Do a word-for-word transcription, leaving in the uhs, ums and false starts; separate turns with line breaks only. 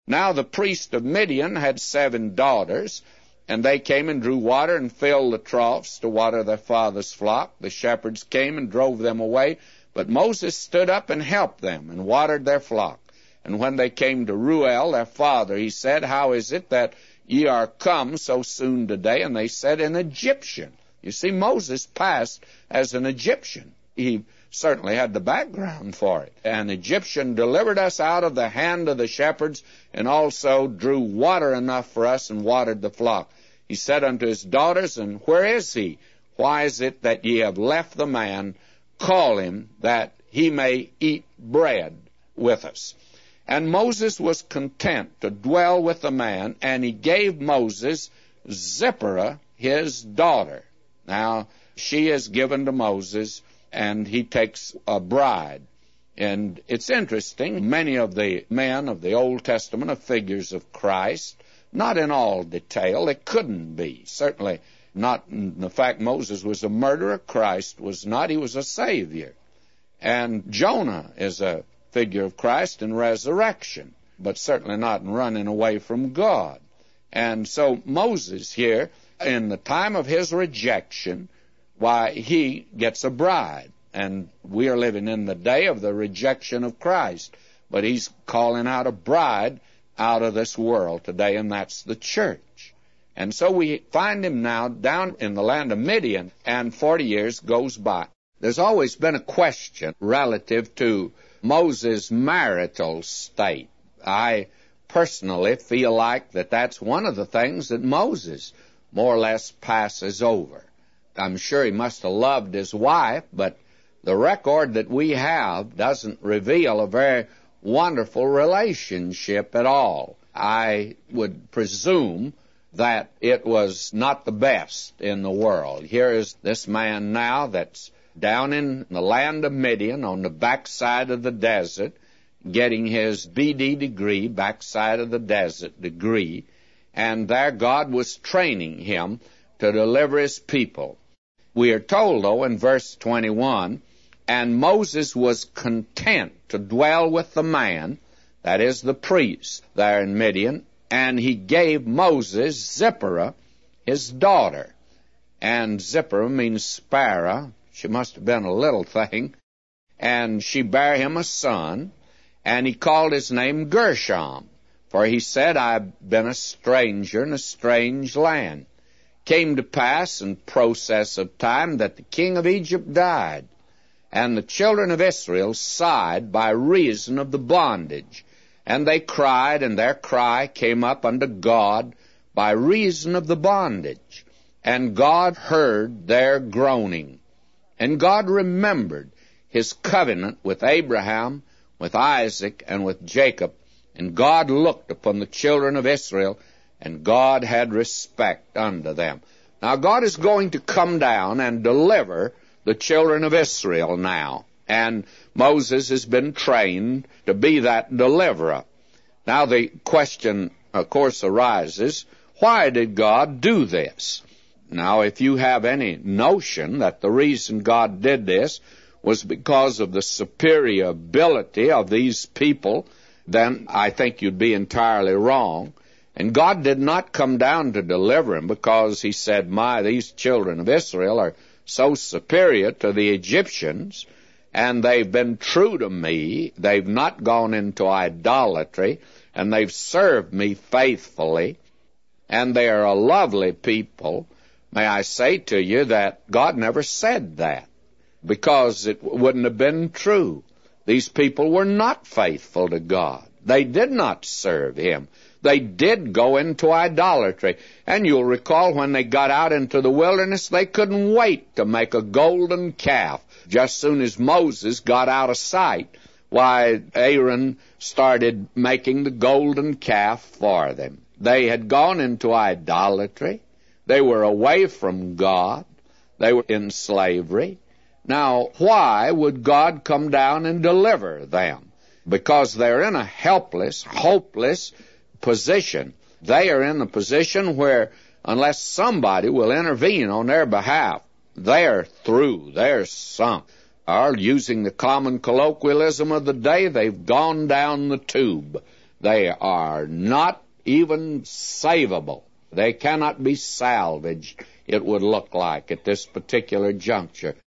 Now the priest of Midian had seven daughters, and they came and drew water and filled the troughs to water their father's flock. The shepherds came and drove them away, but Moses stood up and helped them and watered their flock. And when they came to Reuel, their father, he said, How is it that ye are come so soon today? And they said, An Egyptian. You see, Moses passed as an Egyptian. He certainly had the background for it. An Egyptian delivered us out of the hand of the shepherds, and also drew water enough for us and watered the flock. He said unto his daughters, And where is he? Why is it that ye have left the man? Call him, that he may eat bread with us. And Moses was content to dwell with the man, and he gave Moses Zipporah, his daughter. Now, she is given to Moses, and he takes a bride. And it's interesting, many of the men of the Old Testament are figures of Christ, not in all detail. It couldn't be. Certainly not in the fact Moses was a murderer. Christ was not. He was a Savior. And Jonah is a figure of Christ in resurrection, but certainly not in running away from God. And so Moses here, in the time of his rejection, why, he gets a bride. And we are living in the day of the rejection of Christ. But he's calling out a bride out of this world today, and that's the church. And so we find him now down in the land of Midian, and forty years goes by. There's always been a question relative to Moses' marital state. I personally feel like that that's one of the things that Moses more or less passes over. I'm sure he must have loved his wife, but the record that we have doesn't reveal a very wonderful relationship at all. I would presume that it was not the best in the world. Here is this man now that's down in the land of Midian on the backside of the desert, getting his B D degree, backside of the desert degree, and there God was training him to deliver his people. We are told, though, in verse twenty-one, And Moses was content to dwell with the man, that is the priest, there in Midian, and he gave Moses Zipporah, his daughter. And Zipporah means sparrow. She must have been a little thing. And she bare him a son, and he called his name Gershom, for he said, I've been a stranger in a strange land. Came to pass in process of time that the king of Egypt died, and the children of Israel sighed by reason of the bondage. And they cried, and their cry came up unto God by reason of the bondage. And God heard their groaning. And God remembered his covenant with Abraham, with Isaac, and with Jacob. And God looked upon the children of Israel, and God had respect unto them. Now, God is going to come down and deliver the children of Israel now. And Moses has been trained to be that deliverer. Now, the question, of course, arises, why did God do this? Now, if you have any notion that the reason God did this was because of the superior ability of these people, then I think you'd be entirely wrong. And God did not come down to deliver him because he said, my, these children of Israel are so superior to the Egyptians, and they've been true to me. They've not gone into idolatry, and they've served me faithfully, and they are a lovely people. May I say to you that God never said that, because it wouldn't have been true. These people were not faithful to God. They did not serve him. They did go into idolatry. And you'll recall when they got out into the wilderness, they couldn't wait to make a golden calf. Just soon as Moses got out of sight, why, Aaron started making the golden calf for them. They had gone into idolatry. They were away from God. They were in slavery. Now, why would God come down and deliver them? Because they're in a helpless, hopeless position. They are in a position where, unless somebody will intervene on their behalf, they're through, they're sunk. Or, using the common colloquialism of the day, they've gone down the tube. They are not even savable. They cannot be salvaged, it would look like, at this particular juncture.